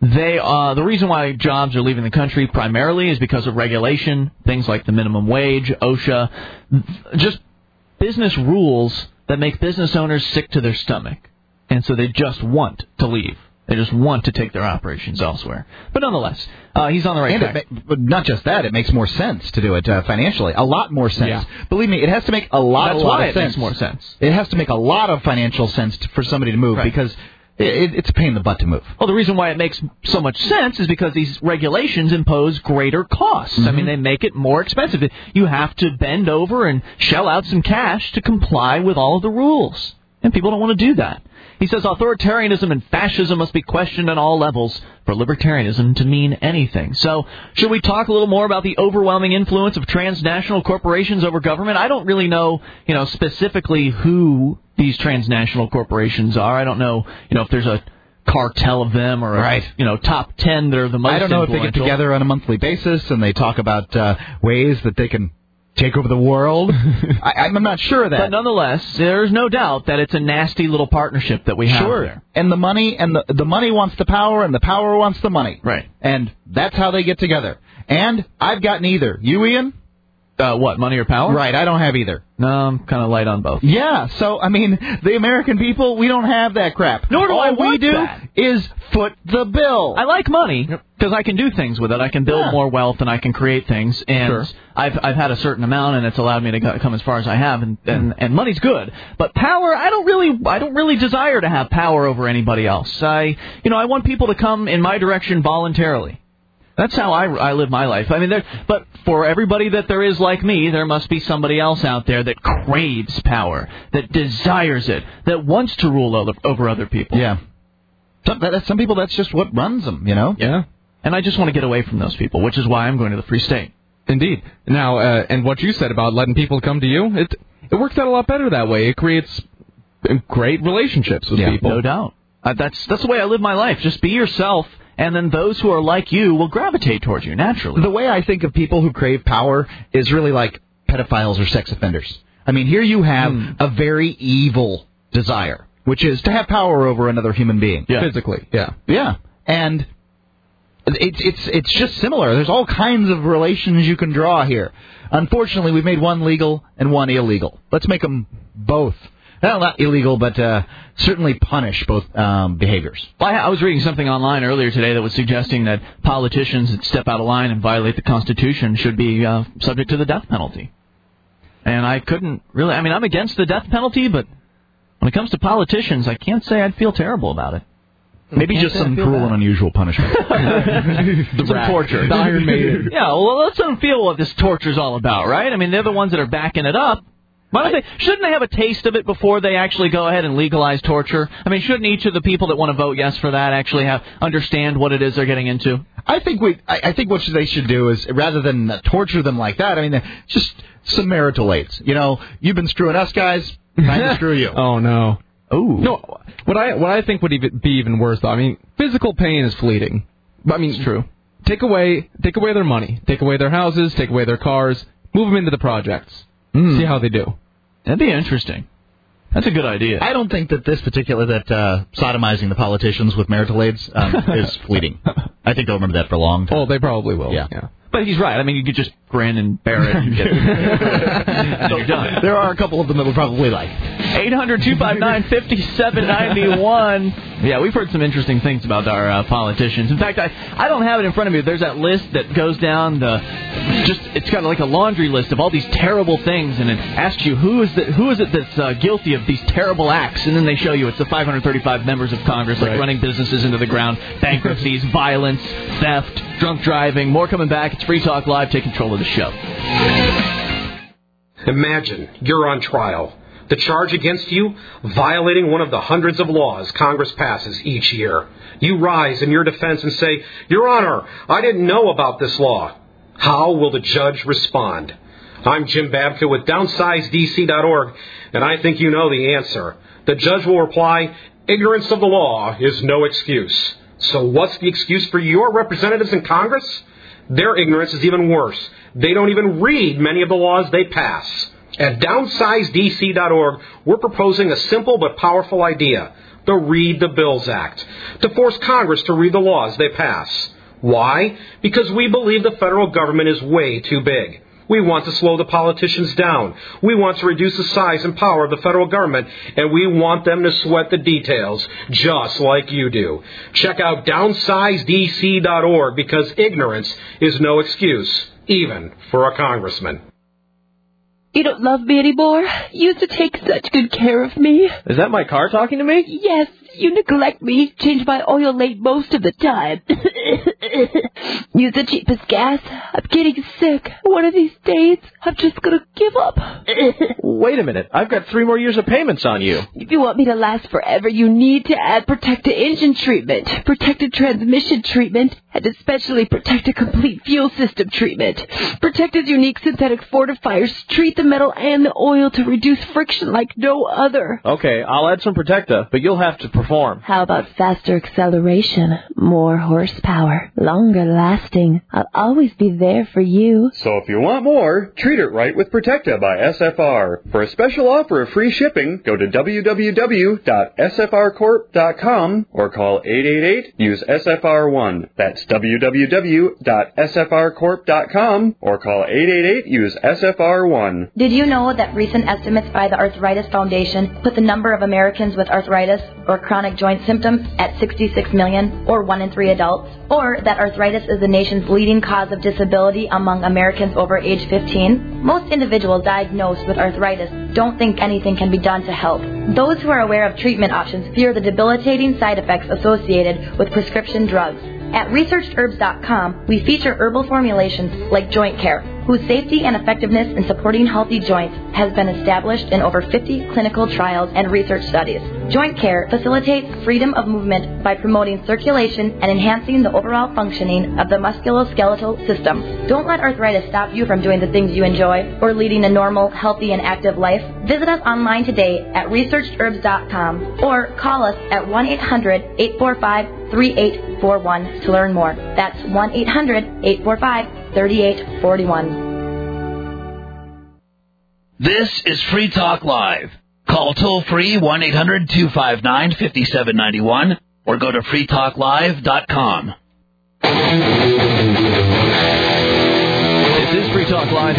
The reason why jobs are leaving the country primarily is because of regulation, things like the minimum wage, OSHA, just business rules that make business owners sick to their stomach. And so they just want to leave. They just want to take their operations elsewhere. But nonetheless, he's on the right track. But not just that, it makes more sense to do it financially. A lot more sense. Yeah. Believe me, it has to make a lot of sense. That's why it makes more sense. It has to make a lot of financial sense for somebody to move because it's a pain in the butt to move. Well, the reason why it makes so much sense is because these regulations impose greater costs. I mean, they make it more expensive. You have to bend over and shell out some cash to comply with all of the rules. And people don't want to do that. He says authoritarianism and fascism must be questioned on all levels for libertarianism to mean anything. So, should we talk a little more about the overwhelming influence of transnational corporations over government? I don't really know, specifically who these transnational corporations are. I don't know, if there's a cartel of them or top 10 that are the most influential. I don't know if they get together on a monthly basis and they talk about ways that they can take over the world. I'm not sure of that. But nonetheless, there's no doubt that it's a nasty little partnership that we have there. And the money wants the power and the power wants the money. Right. And that's how they get together. And I've got neither. You, Ian? What, money or power? Right, I don't have either. No, I'm kind of light on both. Yeah, so, the American people, we don't have that crap. Nor do I want All we do that. is foot the bill. I like money because I can do things with it. I can build more wealth and I can create things. And I've had a certain amount, and it's allowed me to come as far as I have. And money's good. But power, I don't really desire to have power over anybody else. I want people to come in my direction voluntarily. That's how I live my life. But for everybody that there is like me, there must be somebody else out there that craves power, that desires it, that wants to rule over other people. Yeah. Some people, that's just what runs them, Yeah. And I just want to get away from those people, which is why I'm going to the Free State. Indeed. Now, and what you said about letting people come to you, it works out a lot better that way. It creates great relationships with people. No doubt. That's the way I live my life. Just be yourself. And then those who are like you will gravitate towards you naturally. The way I think of people who crave power is really like pedophiles or sex offenders. Here you have a very evil desire, which is to have power over another human being. Yeah. Physically, yeah. Yeah. And it's just similar. There's all kinds of relations you can draw here. Unfortunately, we've made one legal and one illegal. Let's make them both. Well, not illegal, but certainly punish both behaviors. Well, I was reading something online earlier today that was suggesting that politicians that step out of line and violate the Constitution should be subject to the death penalty. And I couldn't really... I'm against the death penalty, but when it comes to politicians, I can't say I'd feel terrible about it. Maybe just some cruel and unusual punishment. Some torture. The Iron Maiden. Yeah, well, let them feel what this torture's all about, right? They're the ones that are backing it up. Shouldn't they have a taste of it before they actually go ahead and legalize torture? Shouldn't each of the people that want to vote yes for that actually understand what it is they're getting into? I think what they should do is, rather than torture them like that, just some marital aids. You've been screwing us guys, time to screw you. Oh, no. Oh. No, what I think would be even worse, though, physical pain is fleeting. It's true. Take away their money. Take away their houses. Take away their cars. Move them into the projects. See how they do. That'd be interesting. That's a good idea. I don't think that sodomizing the politicians with marital aids is fleeting. I think they'll remember that for a long time. Oh, they probably will. Yeah. But he's right. You could just grin and bear it. And you're done. There are a couple of them that we'll probably like. 800-259-5791. Yeah, we've heard some interesting things about our politicians. In fact, I don't have it in front of me. There's that list that goes down it's got like a laundry list of all these terrible things, and it asks you who is it that's guilty of these terrible acts, and then they show you it's the 535 members of Congress, like running businesses into the ground, bankruptcies, violence, theft, drunk driving. More coming back. It's Free Talk Live. Take control of the show. Imagine you're on trial. The charge against you, violating one of the hundreds of laws Congress passes each year. You rise in your defense and say, Your Honor, I didn't know about this law. How will the judge respond? I'm Jim Babka with DownsizeDC.org, and I think you know the answer. The judge will reply, ignorance of the law is no excuse. So what's the excuse for your representatives in Congress? Their ignorance is even worse. They don't even read many of the laws they pass. At DownsizeDC.org, we're proposing a simple but powerful idea, the Read the Bills Act, to force Congress to read the laws they pass. Why? Because we believe the federal government is way too big. We want to slow the politicians down. We want to reduce the size and power of the federal government, and we want them to sweat the details, just like you do. Check out DownsizeDC.org, because ignorance is no excuse, even for a congressman. You don't love me anymore? You used to take such good care of me. Is that my car talking to me? Yes, you neglect me, change my oil late most of the time. Use the cheapest gas. I'm getting sick. One of these days, I'm just gonna give up. Wait a minute. I've got 3 more years of payments on you. If you want me to last forever, you need to add Protecta engine treatment, Protecta transmission treatment, and especially Protecta complete fuel system treatment. Protecta's unique synthetic fortifiers treat the metal and the oil to reduce friction like no other. Okay, I'll add some Protecta, but you'll have to perform. How about faster acceleration, more horsepower, longer lasting? I'll always be there for you. So if you want more, treat it right with Protecta by SFR. For a special offer of free shipping, go to www.sfrcorp.com or call 888-USE-SFR1. That's www.sfrcorp.com or call 888-USE-SFR1. Did you know that recent estimates by the Arthritis Foundation put the number of Americans with arthritis or chronic joint symptoms at 66 million, or 1 in 3 adults? Or that arthritis is the nation's leading cause of disability among Americans over age 15? Most individuals diagnosed with arthritis don't think anything can be done to help. Those who are aware of treatment options fear the debilitating side effects associated with prescription drugs. At ResearchedHerbs.com, we feature herbal formulations like Joint Care, whose safety and effectiveness in supporting healthy joints has been established in over 50 clinical trials and research studies. Joint Care facilitates freedom of movement by promoting circulation and enhancing the overall functioning of the musculoskeletal system. Don't let arthritis stop you from doing the things you enjoy or leading a normal, healthy, and active life. Visit us online today at ResearchedHerbs.com or call us at 1-800-845-3841 to learn more. That's 1-800-845-3841. This is Free Talk Live. Call toll-free 1-800-259-5791 or go to freetalklive.com. This is Free Talk Live,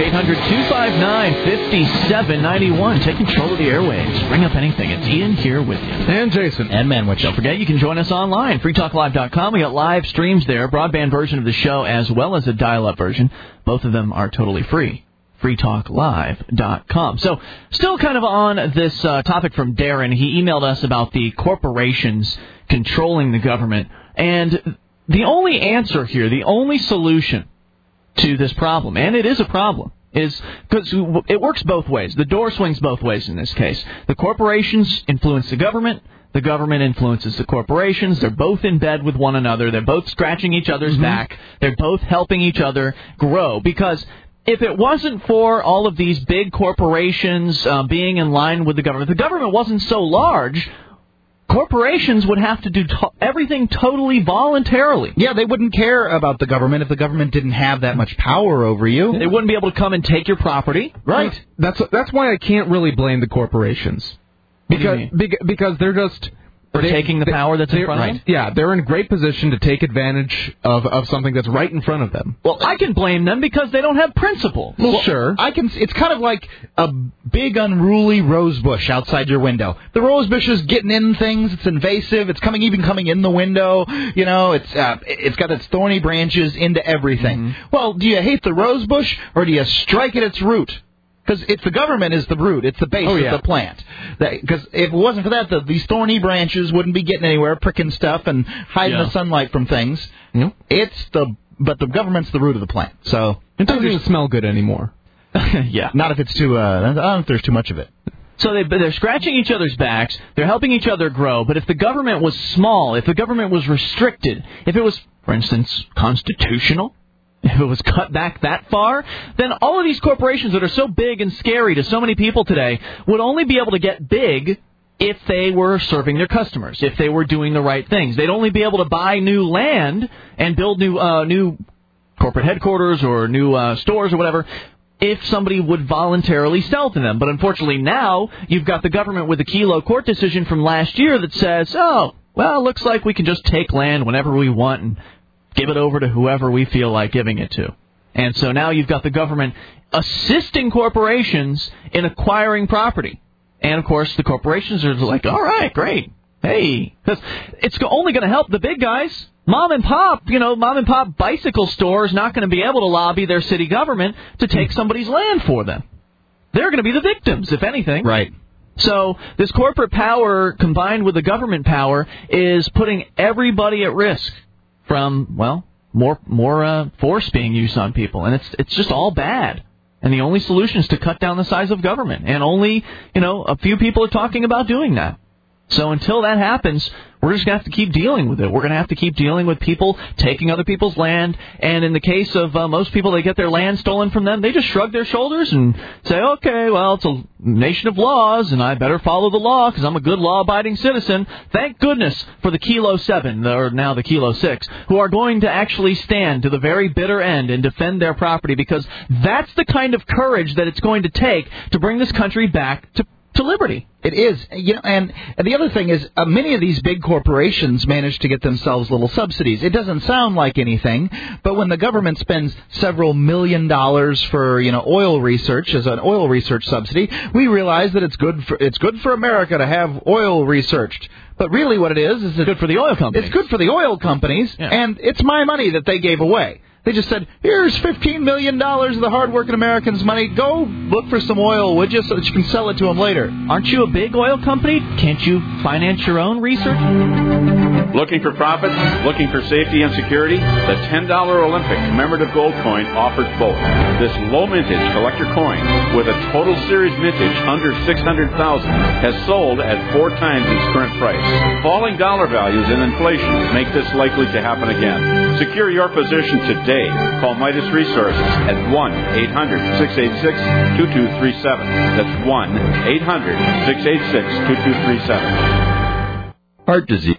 800-259-5791. Take control of the airwaves. Bring up anything. It's Ian here with you. And Jason. And Manwich. Don't forget, you can join us online, freetalklive.com. We got live streams there, broadband version of the show as well as a dial-up version. Both of them are totally free. freetalklive.com. So, still kind of on this topic from Darren. He emailed us about the corporations controlling the government. And the only answer here, the only solution to this problem, and it is a problem, is because it works both ways. The door swings both ways in this case. The corporations influence the government influences the corporations. They're both in bed with one another. They're both scratching each other's back. They're both helping each other grow. Because if it wasn't for all of these big corporations being in line with the government wasn't so large, corporations would have to do everything totally voluntarily. Yeah, they wouldn't care about the government if the government didn't have that much power over you. They wouldn't be able to come and take your property. Right. That's why I can't really blame the corporations. Because they're just for taking the power that's in front of them? Yeah, they're in a great position to take advantage of something that's right in front of them. Well, I can blame them because they don't have principle. Well, sure. It's kind of like a big unruly rose bush outside your window. The rose bush is getting in things. It's invasive. It's coming in the window. You know, it's got its thorny branches into everything. Mm-hmm. Well, do you hate the rose bush or do you strike at its root? Because the government is the root. It's the base of the plant. Because if it wasn't for that, these thorny branches wouldn't be getting anywhere, pricking stuff and hiding the sunlight from things. But the government's the root of the plant. So it doesn't even smell good anymore. Yeah. Not if it's too. I don't know if there's too much of it. So they're scratching each other's backs. They're helping each other grow. But if the government was small, if the government was restricted, if it was, for instance, constitutional, if it was cut back that far, then all of these corporations that are so big and scary to so many people today would only be able to get big if they were serving their customers, if they were doing the right things. They'd only be able to buy new land and build new corporate headquarters or new stores or whatever if somebody would voluntarily sell to them. But unfortunately now you've got the government with a Kelo court decision from last year that says, oh, well, looks like we can just take land whenever we want and give it over to whoever we feel like giving it to. And so now you've got the government assisting corporations in acquiring property. And, of course, the corporations are like, all right, great. Hey, because it's only going to help the big guys. Mom and pop bicycle store is not going to be able to lobby their city government to take somebody's land for them. They're going to be the victims, if anything. Right. So this corporate power combined with the government power is putting everybody at risk from, well, more force being used on people. And it's just all bad. And the only solution is to cut down the size of government. And only, a few people are talking about doing that. So until that happens, we're just going to have to keep dealing with it. We're going to have to keep dealing with people taking other people's land. And in the case of most people, they get their land stolen from them. They just shrug their shoulders and say, okay, well, it's a nation of laws, and I better follow the law because I'm a good law-abiding citizen. Thank goodness for the Kelo 7, or now the Kelo 6, who are going to actually stand to the very bitter end and defend their property, because that's the kind of courage that it's going to take to bring this country back to liberty. It is. And the other thing is, many of these big corporations manage to get themselves little subsidies. It doesn't sound like anything, but when the government spends several $1 million for, oil research as an oil research subsidy, we realize that it's good for America to have oil researched. But really what it is it's good for the oil companies. It's good for the oil companies, and it's my money that they gave away. They just said, here's $15 million of the hard-working Americans' money. Go look for some oil, would you, so that you can sell it to them later. Aren't you a big oil company? Can't you finance your own research? Looking for profits? Looking for safety and security? The $10 Olympic commemorative gold coin offers both. This low-mintage collector coin, with a total series mintage under $600,000, has sold at 4 times its current price. Falling dollar values and inflation make this likely to happen again. Secure your position today. Call Midas Resources at 1-800-686-2237. That's 1-800-686-2237. Heart disease.